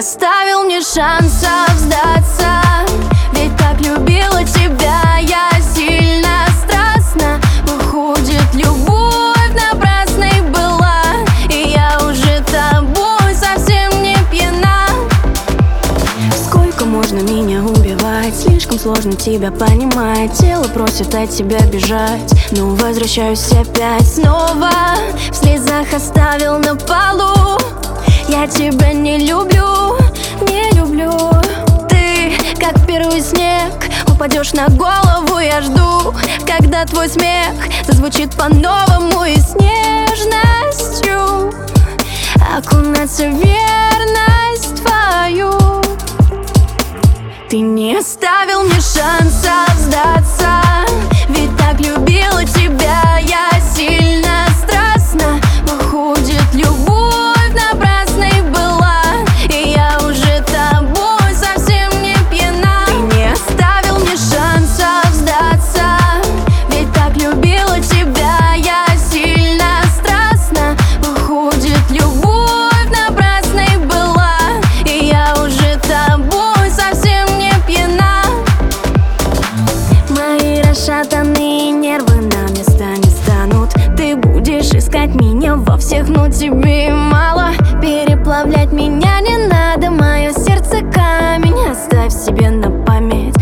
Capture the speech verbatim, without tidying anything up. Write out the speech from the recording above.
оставил мне шансов сдаться. Ведь так любила тебя я сильно, страстно. Выходит, любовь напрасной была, и я уже тобой совсем не пьяна. Сколько можно меня убивать? Слишком сложно тебя понимать. Тело просит от тебя бежать, но возвращаюсь опять снова. В слезах оставил на полу. Я тебя не люблю, не люблю. Ты, как первый снег, упадешь на голову. Я жду, когда твой смех зазвучит по-новому, и с нежностью окунаться в верность твою. Ты не оставил мне шансов сдаться. Ведь так любила тебя я сильно, страстно. Выходит, любовь напрасной была, и я уже тобой совсем не пьяна. Ты не оставил мне шансов сдаться. Ведь так любила тебя я сильно, страстно. Выходит, любовь напрасной была, и я уже тобой совсем не пьяна. Мои расшатанные нервы на места не станут. Ты будешь искать меня во всех, но тебе мало. Переплавлять меня не надо, мое сердце камень. Оставь себе на память